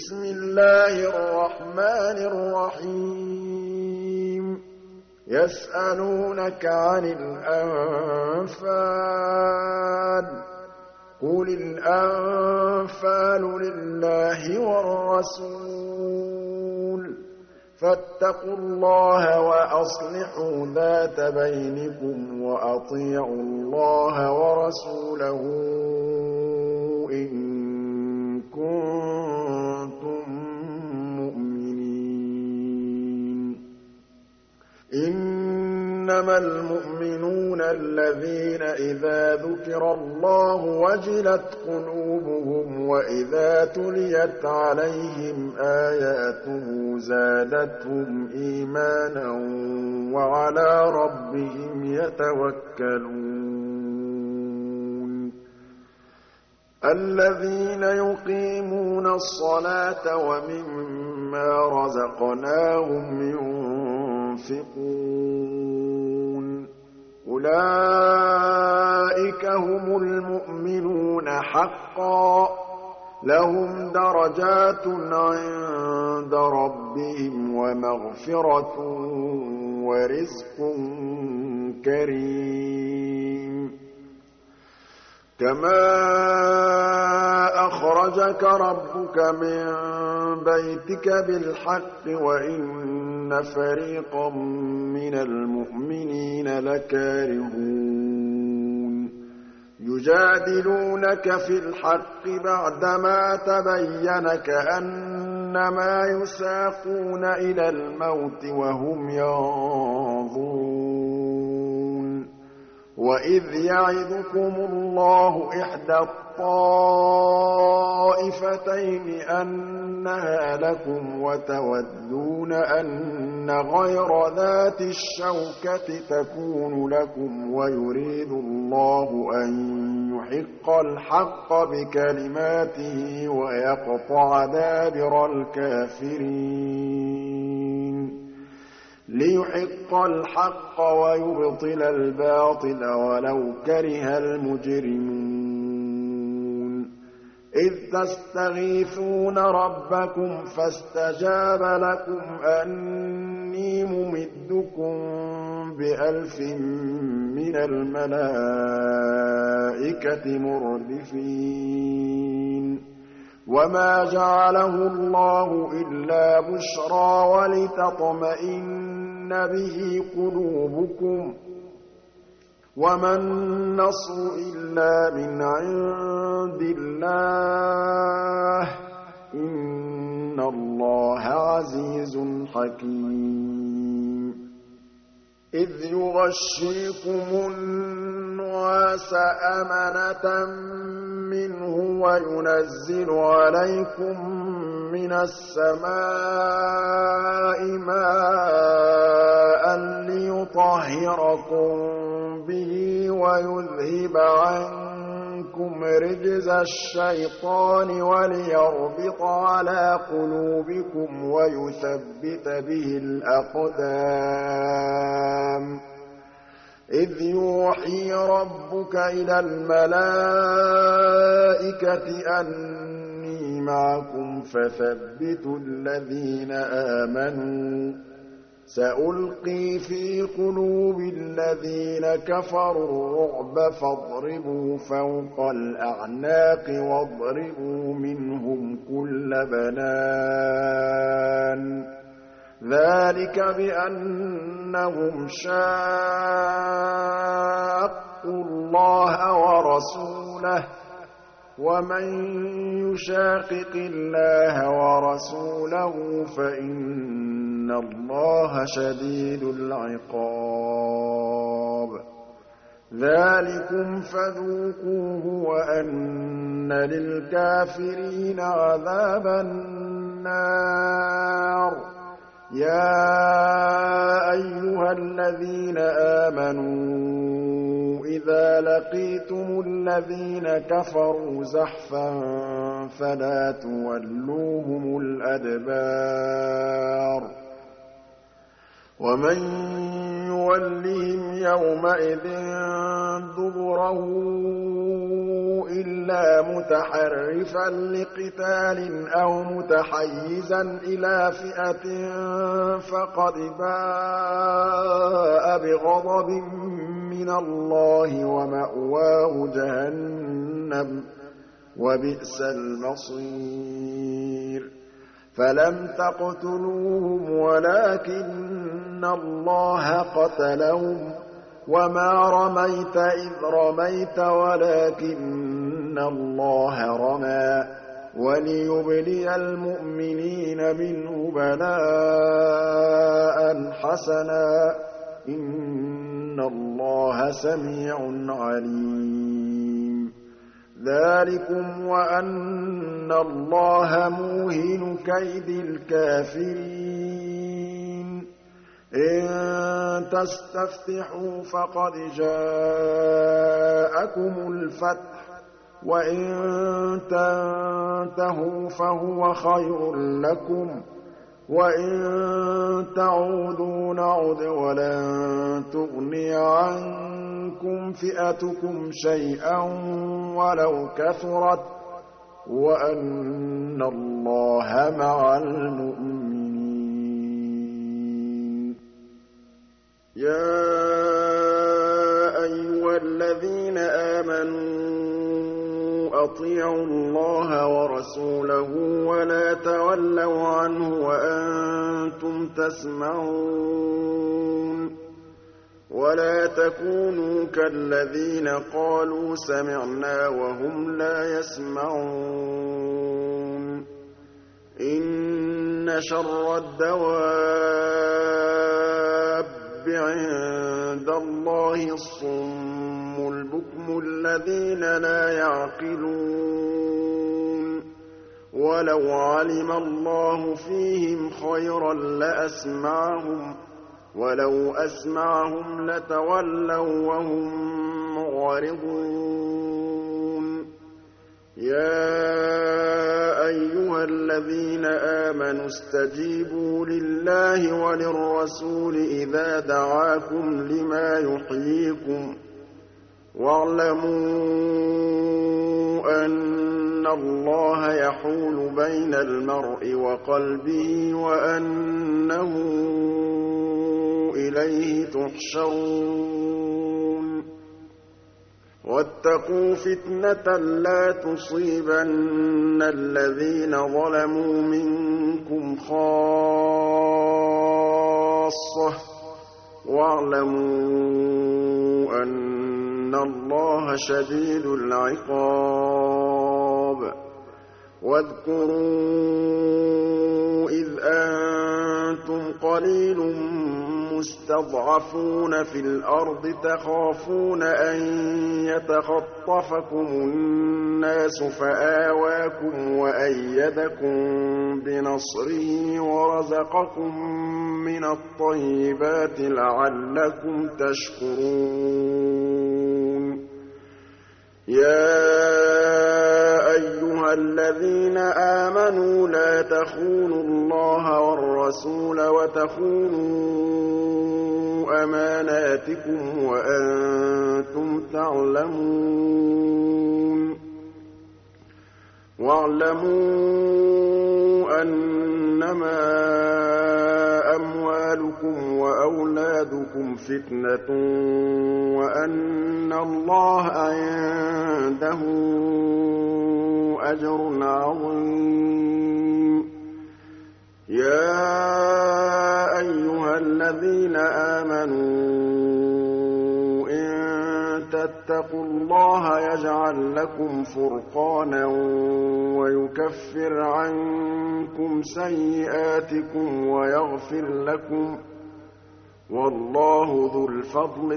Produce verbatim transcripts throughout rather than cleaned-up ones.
بسم الله الرحمن الرحيم يسألونك عن الأنفال قل الأنفال لله والرسول فاتقوا الله وأصلحوا ذات بينكم وأطيعوا الله ورسوله إن كنتم مؤمنين إنما المؤمنون الذين إذا ذكر الله وجلت قلوبهم وإذا تليت عليهم آياته زادتهم إيمانا وعلى ربهم يتوكلون الذين يقيمون الصلاة ومما رزقناهم ينفقون أولئك هم المؤمنون حقا لهم درجات عند ربهم ومغفرة ورزق كريم كما أخرجك ربك من بيتك بالحق وإن فريقا من المؤمنين لكارهون يجادلونك في الحق بعدما تبين كأنما يساقون إلى الموت وهم ينظرون وإذ يعدكم الله إحدى الطائفتين أنها لكم وتودون أن غير ذات الشوكة تكون لكم ويريد الله أن يحق الحق بكلماته ويقطع دابر الكافرين ليحق الحق ويبطل الباطل ولو كره المجرمون إذ تستغيثون ربكم فاستجاب لكم أني ممدكم بألف من الملائكة مردفين وما جعله الله إلا بشرى ولتطمئن به قلوبكم وما النصر إلا من عند الله إن الله عزيز حكيم إذ يغشيكم النعاس أمنة منه وينزل عليكم من السماء ماء ليطهركم به ويذهب عنكم رجز الشيطان وليربط على قلوبكم ويثبت به الأقدام إذ يوحي ربك إلى الملائكة أني معكم فثبتوا الذين آمنوا سألقي في قلوب الذين كفروا الرعب فاضربوا فوق الأعناق واضربوا منهم كل بنان ذلك بأنهم شاقوا الله ورسوله ومن يشاقق الله ورسوله فإن الله شديد العقاب ذلكم فذوقوه وأن للكافرين عذاب النار يا أيها الذين آمنوا إذا لقيتم الذين كفروا زحفا فلا تولوهم الأدبار ومن يولهم يومئذ دبره إلا متحرفا لقتال أو متحيزا إلى فئة فقد باء بغضب من الله ومأواه جهنم وبئس المصير فلم تقتلوهم ولكن الله قتلهم وما رميت إذ رميت ولكن الله رمى وليبلي المؤمنين منه بلاء حسنا إن الله سميع عليم ذلكم وأن الله موهن كيد الكافرين إن تستفتحوا فقد جاءكم الفتح وإن تنتهوا فهو خير لكم وإن تعودوا نعد ولن تغني عنكم فئتكم شيئا ولو كثرت وأن الله مع المؤمنين يا أيها الذين آمنوا أطيعوا الله ورسوله ولا تولوا عنه وأنتم تسمعون ولا تكونوا كالذين قالوا سمعنا وهم لا يسمعون إن شر الدواب عند الله الصم البكم الذين لا يعقلون ولو علم الله فيهم خيرا لأسمعهم ولو أسمعهم لتولوا وهم معرضون يا أيها الذين آمنوا استجيبوا لله وللرسول إذا دعاكم لما يحييكم واعلموا أن الله يحول بين المرء وقلبه وأنه إليه تحشرون واتقوا فتنة لا تصيبن الذين ظلموا منكم خاصة واعلموا أن الله شديد العقاب واذكروا إذ أنتم قليل مستضعفون في الأرض تخافون أن يتخطفكم الناس فآواكم وأيدكم بنصره ورزقكم من الطيبات لعلكم تشكرون يا أيها الذين آمنوا لا تخونوا الله والرسول وتخونوا أماناتكم وأنتم تعلمون واعلموا أنما أموالكم وأولادكم فتنة وأن الله عنده أجر عظيم يا أيها الذين آمنوا إن تتقوا الله يجعل لكم فرقانا ويكفر عنكم سيئاتكم ويغفر لكم والله ذو الفضل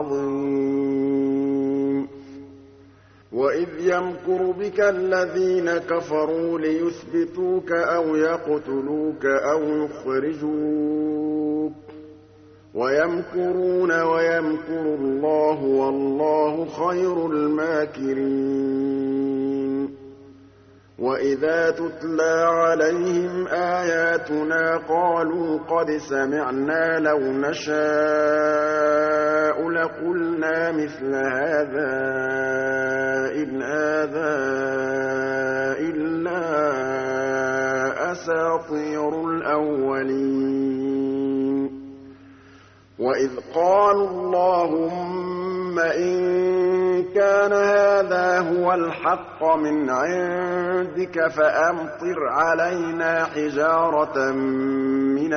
العظيم وإذ يمكر بك الذين كفروا ليثبتوك أو يقتلوك أو يخرجوك ويمكرون ويمكر الله والله خير الماكرين وإذا تتلى عليهم آيات آياتنا قالوا قد سمعنا لو نشاء لقلنا مثل هذا إن هذا إلا أساطير الأولين وإذ قالوا اللهم إن كان هذا هو الحق من عندك فأمطر علينا حجارة من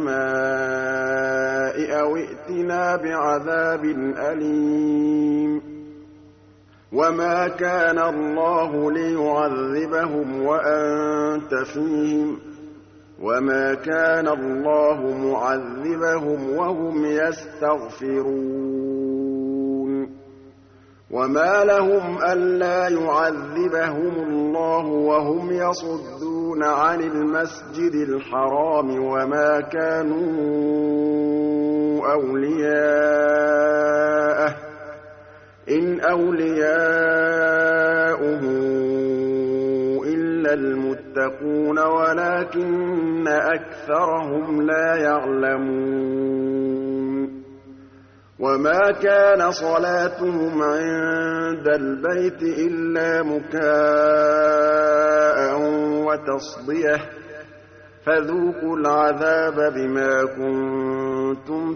السماء أو ائتنا بعذاب أليم وما كان الله ليعذبهم وأنت فيهم وما كان الله معذبهم وهم يستغفرون وما لهم ألا يعذبهم الله وهم يصدون عن المسجد الحرام وما كانوا أولياءه إن أولياؤه إلا المتقون ولكن أكثرهم لا يعلمون وما كان صلاتهم عند البيت إلا مكاء وتصدية فذوقوا العذاب بما كنتم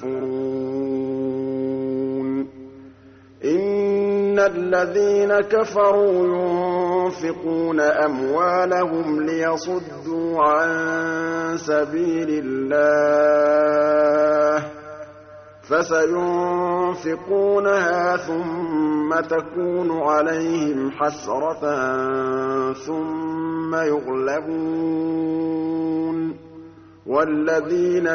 تكفرون إن الذين كفروا ينفقون أموالهم ليصدوا عن سبيل الله فسينفقونها ثم تكون عليهم حسرة ثم يغلبون والذين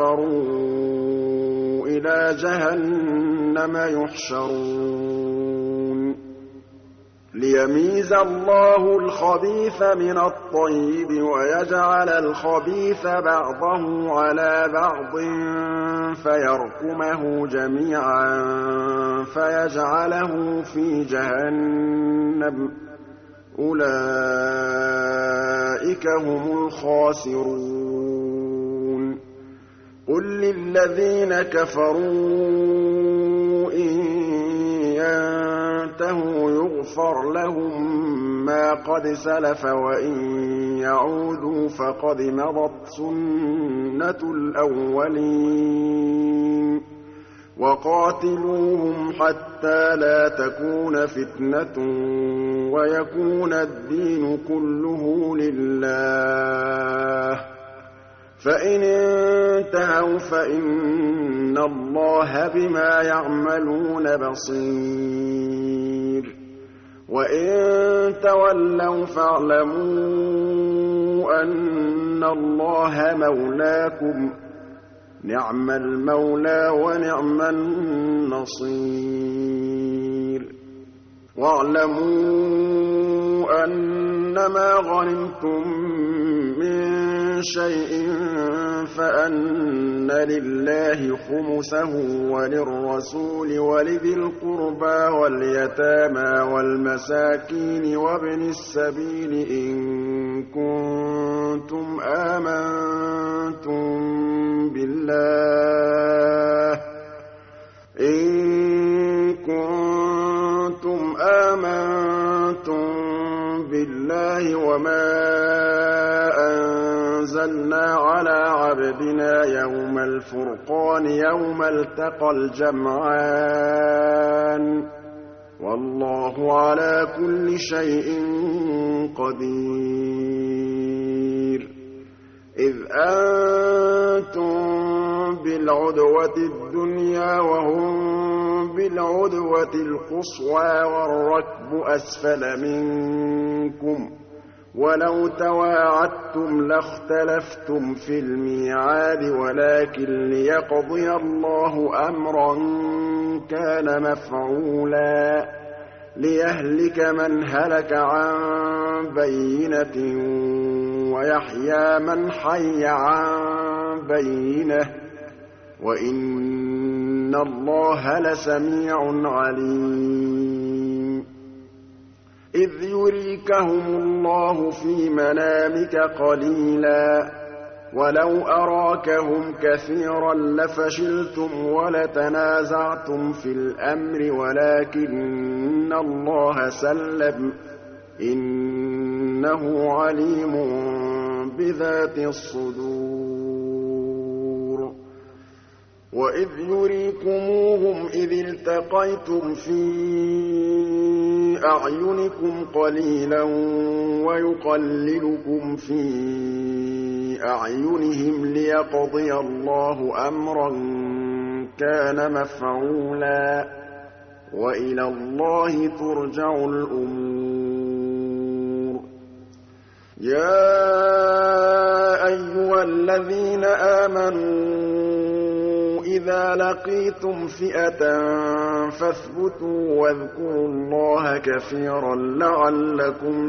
كفروا إلى جهنم يحشرون ليميز الله الخبيث من الطيب ويجعل الخبيث بعضه على بعض فيركمه جميعا فيجعله في جهنم أولئك هم الخاسرون قل للذين كفروا إن ينتهوا يغفر لهم ما قد سلف وإن يعودوا فقد مضت سنة الأولين وقاتلوهم حتى لا تكون فتنة ويكون الدين كله لله فإن انتهوا فإن الله بما يعملون بصير وإن تولوا فاعلموا أن الله مولاكم نعم المولى ونعم النصير واعلموا أنما غنمتم من شيء فأن لله خمسه وللرسول ولذي القربى واليتامى والمساكين وابن السبيل إن كنتم آمنتم بالله إن كنتم آمنتم بالله وما أنزلنا على عبدنا يوم الفرقان يوم التقى الجمعان والله على كل شيء قدير إذ أنتم بالعدوة الدنيا وهم بالعدوة القصوى والركب أسفل منكم ولو تواعدتم لاختلفتم في الميعاد ولكن ليقضي الله أمرا كان مفعولا ليهلك من هلك عن بينة ويحيى من حي عن بينة وإن الله لسميع عليم إذ يريكهم الله في منامك قليلا وَلَوْ أَرَاكَهُمْ كَثِيرًا لَّفَشِلْتُمْ وَلَتَنَازَعْتُمْ فِي الْأَمْرِ وَلَٰكِنَّ اللَّهَ سَلَّمَ ۗ إِنَّهُ عَلِيمٌ بِذَاتِ الصُّدُورِ وَإِذْ يُرِيكُمُوهُمْ إِذِ الْتَقَيْتُمْ فِي أَعْيُنِكُمْ قَلِيلًا وَيُقَلِّلُكُمْ فِي أَعْيُنِهِمْ لِيَقْضِيَ اللَّهُ أَمْرًا كَانَ مَفْعُولًا ۗ وَإِلَى اللَّهِ تُرْجَعُ الْأُمُورُ يَا أَيُّهَا الَّذِينَ آمَنُوا إِذَا لَقِيتُمْ فِئَةً فَاثْبُتُوا وَاذْكُرُوا اللَّهَ كَثِيرًا لَّعَلَّكُمْ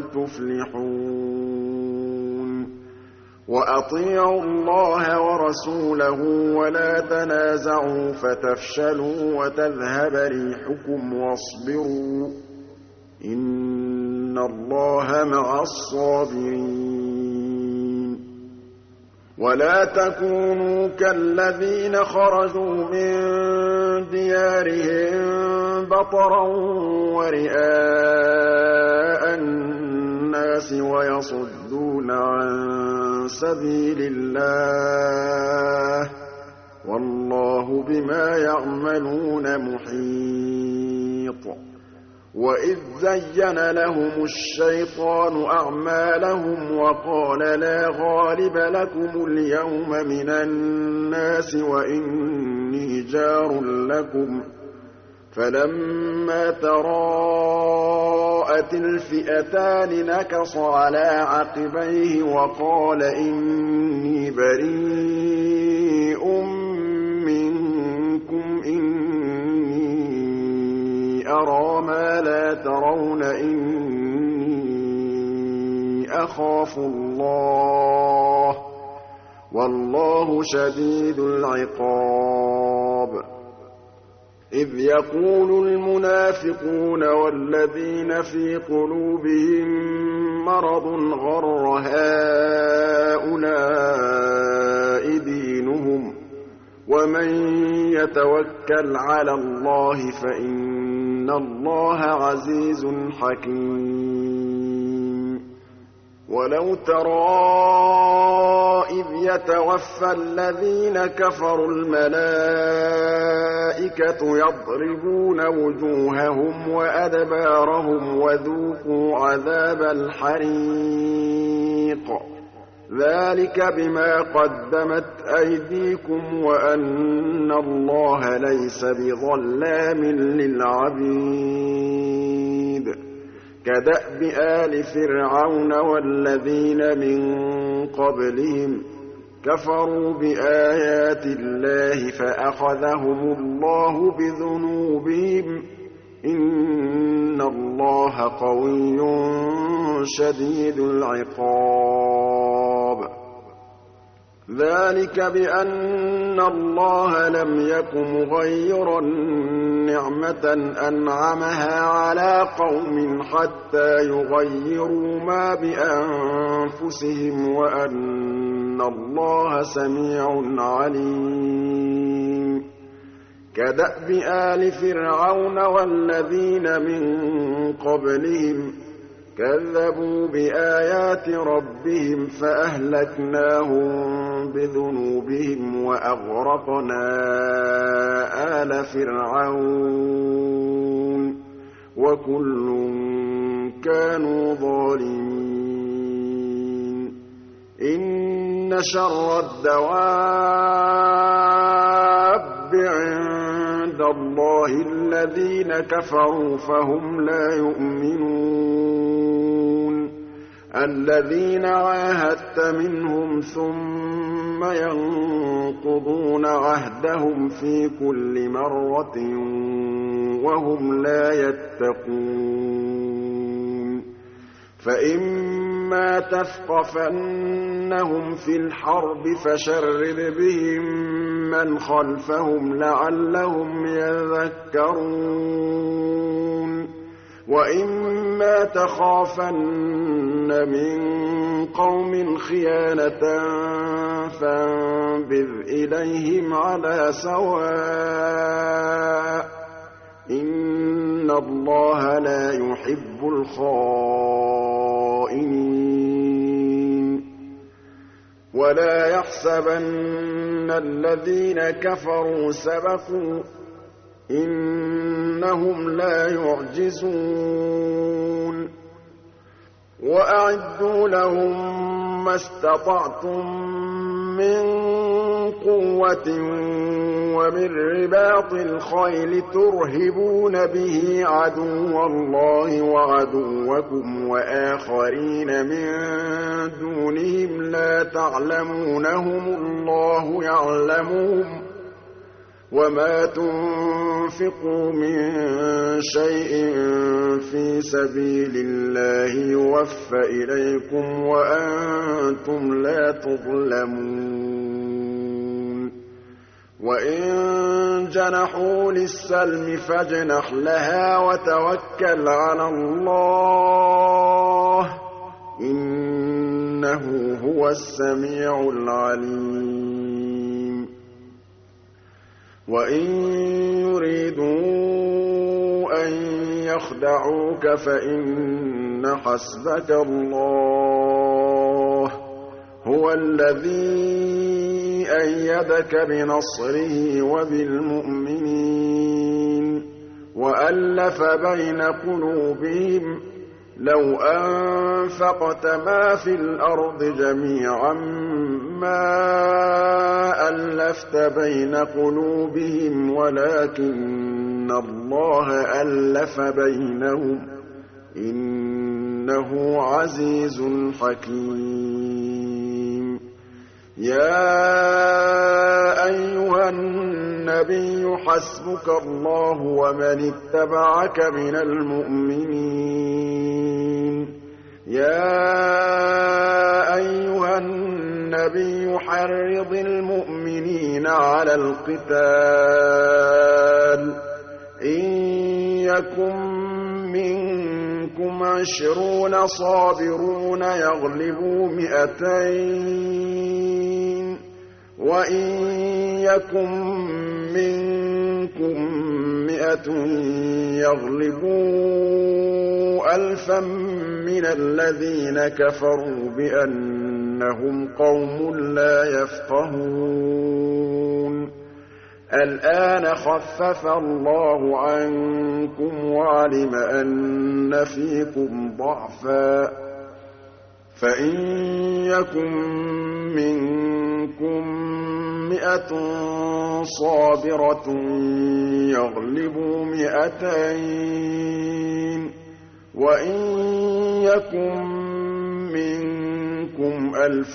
تُفْلِحُونَ وَأَطِيعُوا اللَّهَ وَرَسُولَهُ وَلَا تَنَازَعُوا فَتَفْشَلُوا وَتَذْهَبَ رِيحُكُمْ وَاصْبِرُوا ۚ إِنَّ اللَّهَ مَعَ الصَّابِرِينَ وَلَا تَكُونُوا كَالَّذِينَ خَرَجُوا مِن دِيَارِهِم بَطَرًا وَرِئَاءَ النَّاسِ وَيَصُدُّونَ عَن سَبِيلِ اللَّهِ ۗ وَاللَّهُ بِمَا يَعْمَلُونَ مُحِيطٌ وَإِذْ زَيَّنَ لَهُمُ الشَّيْطَانُ أَعْمَالَهُمْ وَقَالَ لَا غَالِبَ لَكُمُ الْيَوْمَ مِنَ النَّاسِ وَإِنِّي جَارٌ لَّكُمْ ۖ فَلَمَّا تَرَاءَتِ الْفِئَتَانِ نَكَصَ عَلَىٰ عَقِبَيْهِ وَقَالَ إِنِّي بَرِيءٌ مِّنكُمْ إِنِّي أَرَىٰ مَا لَا تَرَوْنَ إِنِّي أَخَافُ اللَّهَ ۚ وَاللَّهُ شَدِيدُ الْعِقَابِ إِذْ يَقُولُ الْمُنَافِقُونَ وَالَّذِينَ فِي قُلُوبِهِم مَّرَضٌ غَرَّ هَٰؤُلَاءِ دِينُهُمْ ۗ وَمَن يَتَوَكَّلْ عَلَى اللَّهِ فَإِنَّ اللَّهَ عَزِيزٌ حَكِيمٌ وَلَوْ تَرَىٰ إِذْ يَتَوَفَّى الَّذِينَ كَفَرُوا الْمَلَائِكَةُ يَضْرِبُونَ وُجُوهَهُمْ وَأَدْبَارَهُمْ وَذُوقُوا عَذَابَ الْحَرِيقِ ذَٰلِكَ بِمَا قَدَّمَتْ أَيْدِيكُمْ وَأَنَّ اللَّهَ لَيْسَ بِظَلَّامٍ لِّلْعَبِيدِ كَدَأْبِ آلِ فِرْعَوْنَ وَالَّذِينَ مِن قَبْلِهِمْ كَفَرُوا بِآيَاتِ اللَّهِ فَأَخَذَهُمُ اللَّهُ بِذُنُوبِهِمْ ۗ إِنَّ اللَّهَ قَوِيٌّ شَدِيدُ الْعِقَابِ ذَٰلِكَ بِأَنَّ اللَّهَ لَمْ يَكُ مُغَيِّرًا نِّعْمَةً أَنْعَمَهَا عَلَىٰ قَوْمٍ حَتَّىٰ يُغَيِّرُوا مَا بِأَنفُسِهِمْ ۙ وَأَنَّ اللَّهَ سَمِيعٌ عَلِيمٌ كَدَأْبِ آلِ فِرْعَوْنَ وَالَّذِينَ مِن قَبْلِهِمْ كَذَّبُوا بِآيَاتِ رَبِّهِمْ فَأَهْلَكْنَاهُم بِذُنُوبِهِمْ وَأَغْرَقْنَا آلَ فِرْعَوْنَ ۚ وَكُلٌّ كَانُوا ظَالِمِينَ إِنَّ شَرَّ الدَّوَابِّ عِندَ اللَّهِ الَّذِينَ كَفَرُوا فَهُمْ لَا يُؤْمِنُونَ الَّذِينَ عَاهَدتَّ مِنْهُمْ ثُمَّ يَنقُضُونَ عَهْدَهُمْ فِي كُلِّ مَرَّةٍ وَهُمْ لَا يَتَّقُونَ فَإِمَّا تَثْقَفَنَّهُمْ فِي الْحَرْبِ فَشَرِّدْ بِهِم مَّنْ خَلْفَهُمْ لَعَلَّهُمْ يَذَّكَّرُونَ وَإِمَّا تَخَافَنَّ مِن قَوْمٍ خِيَانَةً فَانبِذْ إِلَيْهِمْ عَلَىٰ سَوَاءٍ ۚ إِنَّ اللَّهَ لَا يُحِبُّ الْخَائِنِينَ وَلَا يَحْسَبَنَّ الَّذِينَ كَفَرُوا سَبَقُوا ۚ إِنَّهُمْ لَا يُعْجِزُونَ وَأَعِدُّوا لَهُم مَّا اسْتَطَعْتُم مِّن قُوَّةٍ وَمِن رِّبَاطِ الْخَيْلِ تُرْهِبُونَ بِهِ عَدُوَّ اللَّهِ وَعَدُوَّكُمْ وَآخَرِينَ مِن دُونِهِمْ لَا تَعْلَمُونَهُمُ اللَّهُ يَعْلَمُهُمْ ۚ وَمَا تُنفِقُوا مِن شَيْءٍ فِي سَبِيلِ اللَّهِ يُوَفَّ إِلَيْكُمْ وَأَنتُمْ لَا تُظْلَمُونَ وَإِن جَنَحُوا لِلسَّلْمِ فَاجْنَحْ لَهَا وَتَوَكَّلْ عَلَى اللَّهِ ۚ إِنَّهُ هُوَ السَّمِيعُ الْعَلِيمُ وَإِن يُرِيدُوا أَن يَخْدَعُوكَ فَإِنَّ حَسْبَكَ اللَّهُ ۚ هُوَ الَّذِي أَيَّدَكَ بِنَصْرِهِ وَبِالْمُؤْمِنِينَ وَأَلَّفَ بَيْنَ قُلُوبِهِمْ ۚ لَوْ أَنفَقْتَ مَا فِي الْأَرْضِ جَمِيعًا مَّا أَلَّفْتَ بَيْنَ قُلُوبِهِمْ وَلَٰكِنَّ اللَّهَ أَلَّفَ بَيْنَهُمْ ۚ إِنَّهُ عَزِيزٌ حَكِيمٌ يَا أَيُّهَا النَّبِيُّ حَسْبُكَ اللَّهُ وَمَنِ اتَّبَعَكَ مِنَ الْمُؤْمِنِينَ يَا أَيُّهَا النَّبِيُّ حَرِّضِ الْمُؤْمِنِينَ عَلَى الْقِتَالِ ۚ إِن يَكُن مِّنكُمْ عِشْرُونَ صَابِرُونَ يَغْلِبُوا مِائَتَيْنِ ۚ وَإِن يَكُن مِّنكُم مِّائَةٌ يَغْلِبُوا أَلْفًا مِّنَ الَّذِينَ كَفَرُوا بِأَنَّهُمْ قَوْمٌ لَّا يَفْقَهُونَ الْآنَ خَفَّفَ اللَّهُ عَنكُمْ وَعَلِمَ أَنَّ فِيكُمْ ضَعْفًا ۚ فَإِن يَكُن مِّنكُم مِّائَةٌ صَابِرَةٌ يَغْلِبُوا مِائَتَيْنِ ۚ وَإِن يَكُن مِّنكُمْ أَلْفٌ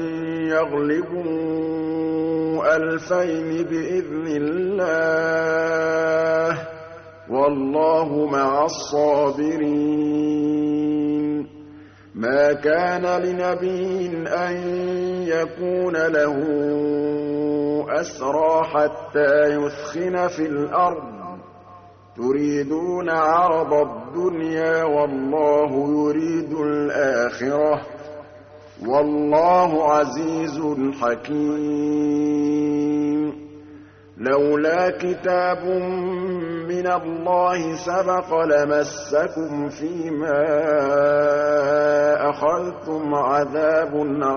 يَغْلِبُوا أَلْفَيْنِ بِإِذْنِ اللَّهِ ۗ وَاللَّهُ مَعَ الصَّابِرِينَ مَا كَانَ لِنَبِيٍّ أَن يَكُونَ لَهُ أَسْرَىٰ حَتَّىٰ يُثْخِنَ فِي الْأَرْضِ ۚ تُرِيدُونَ عَرَضَ الدُّنْيَا وَاللَّهُ يُرِيدُ الْآخِرَةَ ۗ وَاللَّهُ عَزِيزٌ حَكِيمٌ لَّوْلَا كِتَابٌ مِّنَ اللَّهِ سَبَقَ لَمَسَّكُمْ فِيمَا أَخَذْتُمْ عَذَابٌ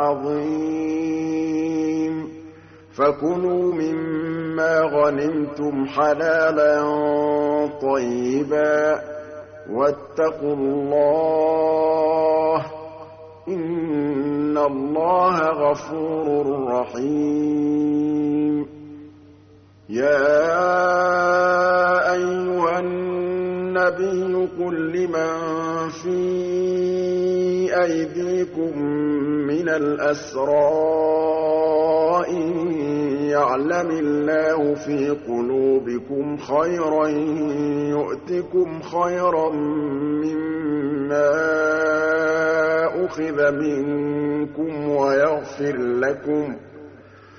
عَظِيمٌ فَكُلُوا مِمَّا غَنِمْتُمْ حَلَالًا طَيِّبًا وَاتَّقُوا اللَّهَ ۚ إِنَّ اللَّهَ غَفُورٌ رَّحِيمٌ يَا أَيُّهَا النَّبِيُّ قُل لِّمَن فِي أَيْدِيكُم مِّنَ الْأَسْرَىٰ إِن يَعْلَمِ اللَّهُ فِي قُلُوبِكُمْ خَيْرًا يُؤْتِكُمْ خَيْرًا مِّمَّا أُخِذَ مِنكُمْ وَيَغْفِرْ لَكُمْ ۗ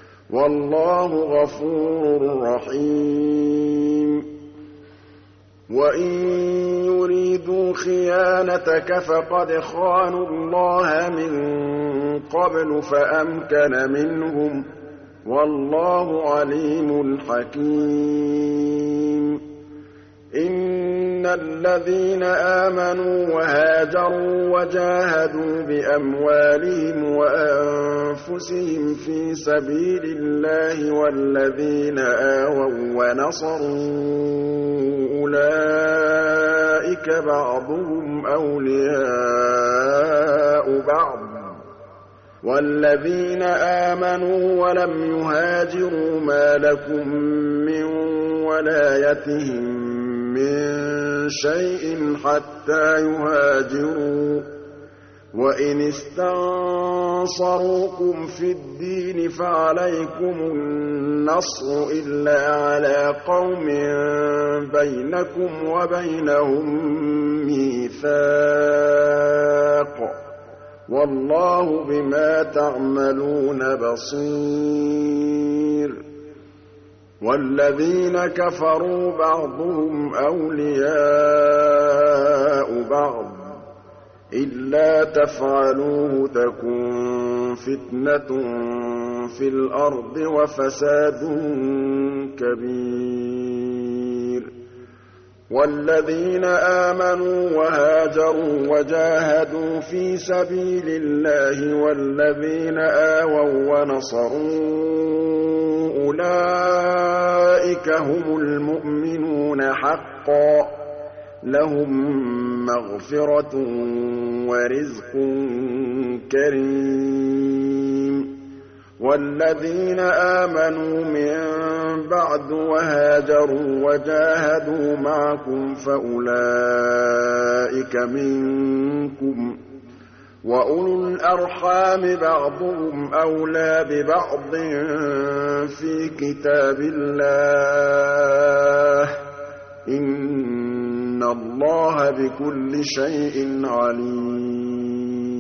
وَاللَّهُ غَفُورٌ رَّحِيمٌ وَإِن يُرِيدُوا خِيَانَتَكَ فَقَدْ خَانُوا اللَّهَ مِن قَبْلُ فَأَمْكَنَ مِنْهُمْ ۗ وَاللَّهُ عَلِيمٌ حَكِيمٌ. إِنَّ الَّذِينَ آمَنُوا وَهَاجَرُوا وَجَاهَدُوا بِأَمْوَالِهِمْ وَأَنفُسِهِمْ فِي سَبِيلِ اللَّهِ وَالَّذِينَ آوَوا وَّنَصَرُوا أُولَٰئِكَ بَعْضُهُمْ أَوْلِيَاءُ بَعْضٍ ۚ وَالَّذِينَ آمَنُوا وَلَمْ يُهَاجِرُوا مَا لَكُم مِّن وَلَايَتِهِم مِّن شَيْءٍ حَتَّىٰ يُهَاجِرُوا ۚ وَإِنِ اسْتَنصَرُوكُمْ فِي الدِّينِ فَعَلَيْكُمُ النَّصْرُ إِلَّا عَلَىٰ قَوْمٍ بَيْنَكُمْ وَبَيْنَهُم مِّيثَاقٌ ۗ وَاللَّهُ بِمَا تَعْمَلُونَ بَصِيرٌ. وَالَّذِينَ كَفَرُوا بَعْضُهُمْ أَوْلِيَاءُ بَعْضٍ ۚ إِلَّا تَفْعَلُوهُ تَكُن فِتْنَةٌ فِي الْأَرْضِ وَفَسَادٌ كَبِيرٌ. وَالَّذِينَ آمَنُوا وَهَاجَرُوا وَجَاهَدُوا فِي سَبِيلِ اللَّهِ وَالَّذِينَ آوَوا وَّنَصَرُوا أُولَٰئِكَ هُمُ الْمُؤْمِنُونَ حَقًّا ۚ لَّهُم مَّغْفِرَةٌ وَرِزْقٌ كَرِيمٌ. وَالَّذِينَ آمَنُوا مِن بَعْدُ وَهَاجَرُوا وَجَاهَدُوا مَعَكُمْ فَأُولَٰئِكَ مِنكُمْ ۚ وَأُولُو الْأَرْحَامِ بَعْضُهُمْ أَوْلَىٰ بِبَعْضٍ فِي كِتَابِ اللَّهِ ۗ إِنَّ اللَّهَ بِكُلِّ شَيْءٍ عَلِيمٌ.